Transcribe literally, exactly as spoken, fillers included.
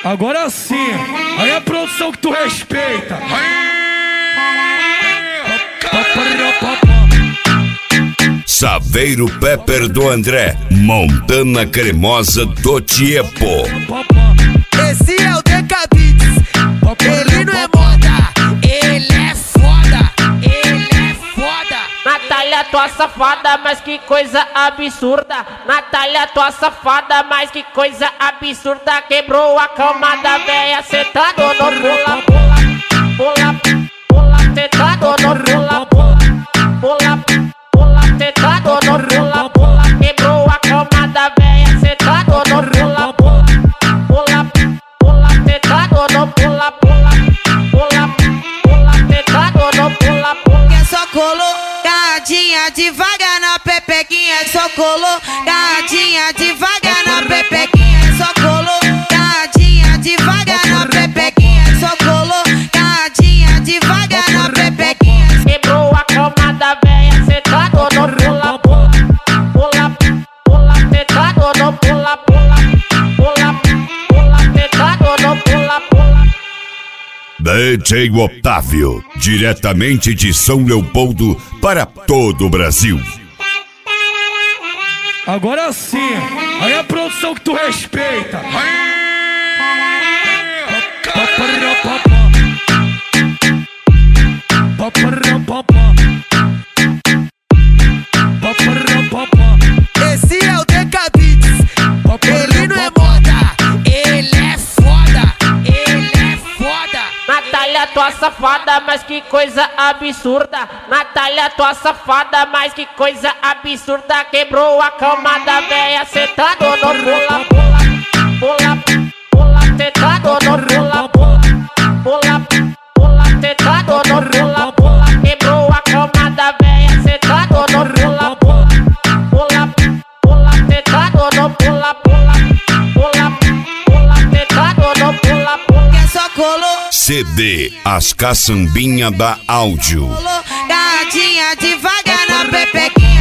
Agora sim, aí é a produção que tu respeita. Saveiro Pepper do André, Montana Cremosa do Tiepo. Esse é o Decabits, ele não é moda, ele é foda, ele é foda. Natália, tua safada, mas que coisa absurda. Natália, tua safada, mas que coisa absurda. Quebrou a cama da véia, sentado no pula, pula, pula, pula, sentado no pula, pula, pula, pula, sentado no pula, pula. Quebrou a cama da véia, sentado no pula, pula, pula, pula, sentado no pula, pula, pula, pula, sentado no pula, pula. Que só colocadinha devagar na pepequinha, só colocadinha devagar na pepequinha, só colocadinha devagar na pepequinha, só colocadinha devagar na pepequinha. Quebrou a cama da véia, sentado no pula, pula, pula, pula, sentado no pula, pula, pula, pula, sentado no pula, pula. D J Otávio, diretamente de São Leopoldo para todo o Brasil. Agora sim, aí é a produção que tu respeita. Esse é o Decabits, ele não é moda, ele é foda, ele é foda. Natália, tua safada, mas que coisa absurda. Natália, tua safada, mas que coisa absurda. Quebrou a cama da véia, sentado no pula, pula, pula, pula, sentado no pula, pula, pula, pula, sentado no pula, pula. Quebrou a cama da véia, sentado no pula, pula, pula, pula, sentado no pula, pula, pula, pula, sentado no pula, pula. Que só colocadinha C D As Caçambinha da Áudio. devagar na pepequinha.